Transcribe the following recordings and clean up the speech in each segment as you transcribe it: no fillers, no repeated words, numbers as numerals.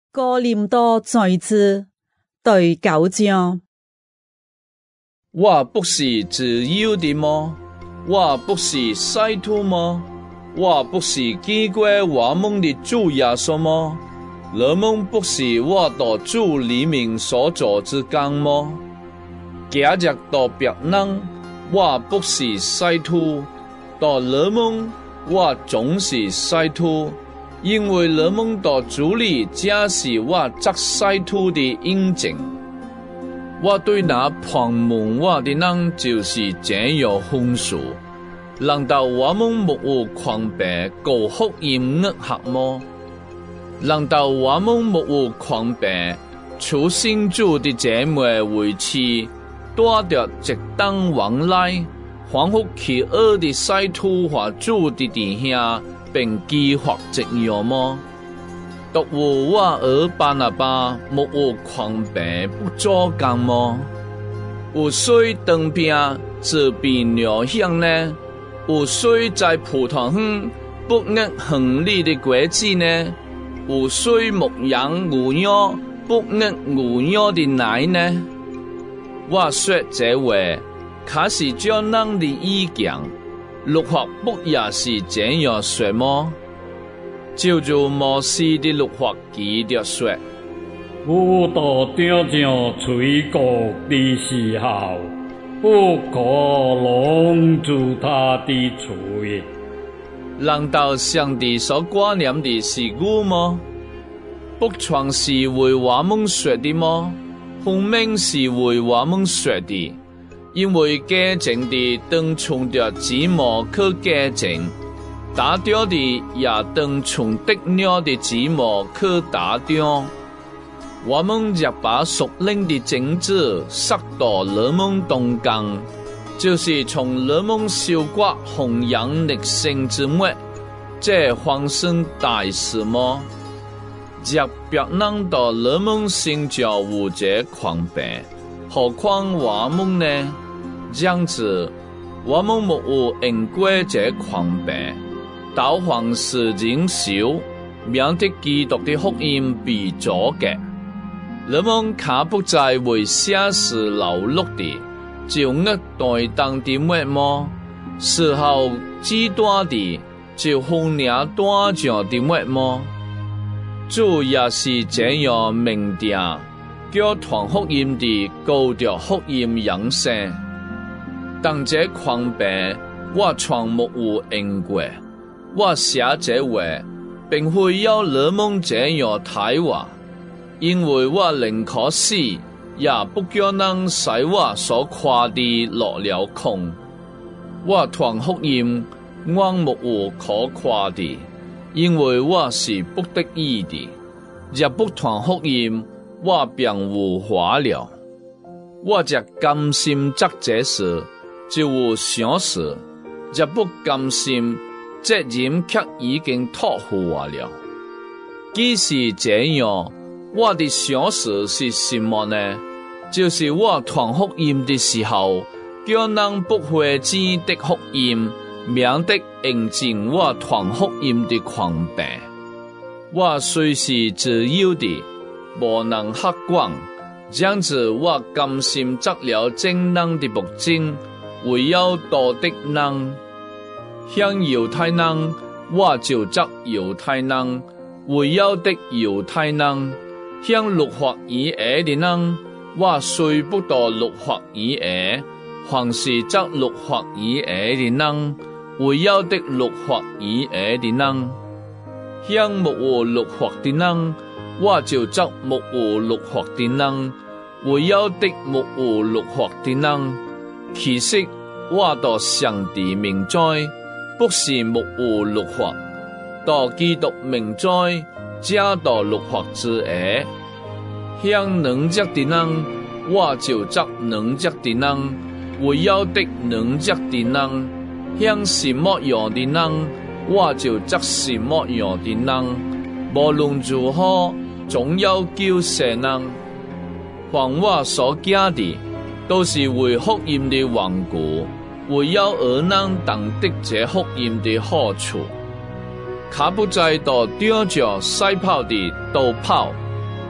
哥林多前书第9章。 我不是自由的吗？我不是使徒吗？我不是见过我们的主耶稣吗？你们不是我到主里面所做之工吗？假若到别人，我不是使徒；到你们，我总是使徒，因为你们到主里，这是我作使徒的印证。我对那旁门我的人就是这样分数。难道我们没有狂悖高福音恶客吗？难道我们没有狂悖求信主的姐妹为妻，带着直等往来，反复其恶的使徒和主的弟兄，并激发这样吗？独有我和巴拿巴没有狂悖不做工吗？有谁当兵自比鸟乡呢？有谁在葡萄园不按恒例的规矩呢？有谁牧养牛羊不按牛羊的奶呢？我说这话，可是叫人的意见，律法不也是这样说吗？照着摩西的律法记着说： 不到朝朝吹角的时候，不可拢住他的嘴。 难道上帝所挂念的是我吗？不全是为我们说的吗？分明是为我们说的，因为假证的当从着指模去假证，打掉的也当从得了的指模去打掉。我们若把属灵的种子撒到你们当中，就是从你们受过弘扬力性之末，这发生大事吗？若别人到你们心就有这狂悖，何况我们呢？这样子，我们没有因过这狂悖，导防是人少，免得基督的福音被阻隔。你们可不再为写事劳碌的，就恶待当的末么？事后极端的，就分领端上的末么？主也是这样命定，叫传福音的高着福音养生。当这狂悖，我从没有因过。我写这话，并非要你们这样睇我，因为我宁可死，也不叫人使我所夸的落了空。我传福音，我没有可夸的，因为我是不得已的。若不传福音，我便无话了。我若甘心做这事，就有想事；若不甘心，责任却已经托付我了。既是这样，我的想事是什么呢？就是我传福音的时候，叫人不会知的福音，免得印证我传福音的狂悖。我虽是自由的，无能客观，这样子我甘心做了正人的目睛，为要道德人。向犹太人，我就作犹太人，为要的犹太人；向律法以外的人，我虽不到律法以外，凡是作律法以外的人，为要的律法以外的人；向没有律法的人，我就作没有律法的人，为要的没有律法的人。其实我到上帝明在，不是没有律法，到基督明在，加到律法之下。向能者的人，我就作能者的人，为要的能者的人；向什么样的人，我就作什么样的人。无论如何，总要救世人。凡我所行的，都是为福音的缘故，为要儿人当得这福音的好处。卡不在到丢着赛跑的都跑，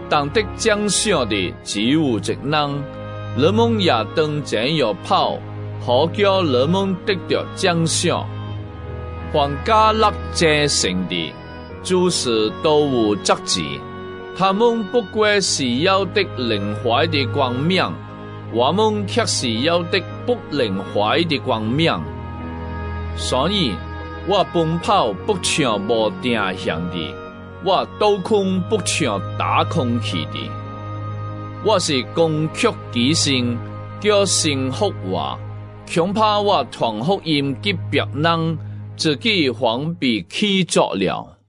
当得奖赏的只有一人，人们也当前要跑，好叫人们得到奖赏。凡加勒这成的，就是都有责职，他们不过是要得灵怀的光明，我们却是要得不灵怀的光明。所以，我奔跑不像无定向的，我倒空不像打空气的。我是攻曲己心，叫心福话，恐怕我传福音给别人，自己反被起作了。